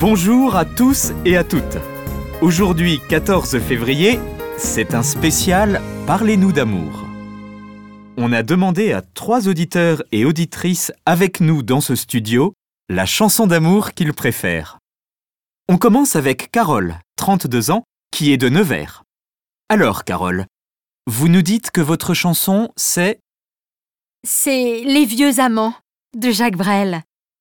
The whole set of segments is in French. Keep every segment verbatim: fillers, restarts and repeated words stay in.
Bonjour à tous et à toutes. Aujourd'hui, quatorze février, c'est un spécial « Parlez-nous d'amour ». On a demandé à trois auditeurs et auditrices avec nous dans ce studio la chanson d'amour qu'ils préfèrent. On commence avec Carole, trente-deux ans, qui est de Nevers. Alors, Carole, vous nous dites que votre chanson, c'est... C'est « Les vieux amants » de Jacques Brel.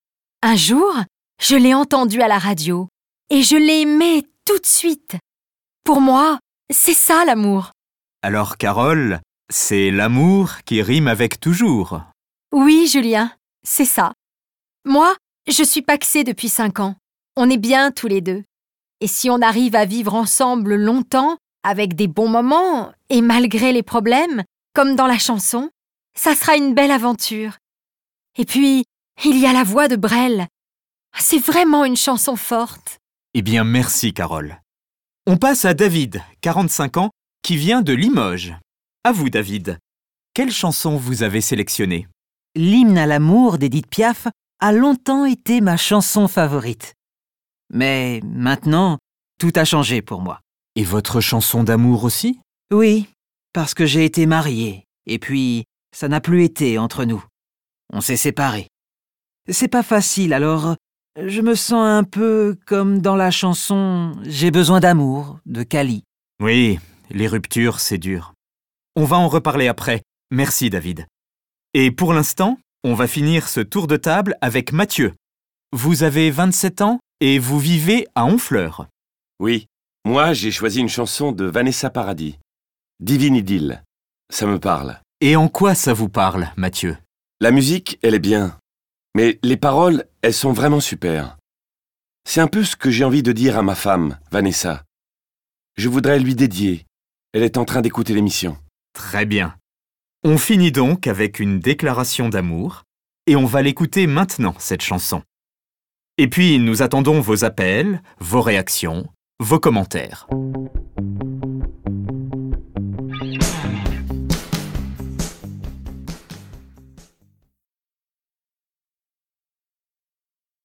Un jour, je l'ai entendu à la radio et je l'ai aimé tout de suite. Pour moi, c'est ça l'amour. Alors, Carole, c'est l'amour qui rime avec toujours. Oui, Julien, c'est ça. Moi, je suis pacsée depuis cinq ans. On est bien tous les deux. Et si on arrive à vivre ensemble longtemps, avec des bons moments et malgré les problèmes, comme dans la chanson, ça sera une belle aventure. Et puis, il y a la voix de Brel. C'est vraiment une chanson forte. Eh bien, merci, Carole. On passe à David, quarante-cinq ans, qui vient de Limoges. À vous, David. Quelle chanson vous avez sélectionnée? L'hymne à l'amour d'Édith Piaf a longtemps été ma chanson favorite. Mais maintenant, tout a changé pour moi. Et votre chanson d'amour aussi? Oui, parce que j'ai été marié, et puis ça n'a plus été entre nous. On s'est séparés. C'est pas facile, alors je me sens un peu comme dans la chanson « J'ai besoin d'amour » de Cali. Oui, les ruptures, c'est dur. On va en reparler après. Merci, David. Et pour l'instant, on va finir ce tour de table avec Mathieu. Vous avez vingt-sept ans et vous vivez à Honfleur. Oui, moi j'ai choisi une chanson de Vanessa Paradis. Divine idylle. Ça me parle. Et en quoi ça vous parle, Mathieu? La musique, elle est bien. Mais les paroles, elles sont vraiment super. C'est un peu ce que j'ai envie de dire à ma femme, Vanessa. Je voudrais lui dédier. Elle est en train d'écouter l'émission. Très bien. On finit donc avec une déclaration d'amour et on va l'écouter maintenant, cette chanson. Et puis, nous attendons vos appels, vos réactions, vos commentaires.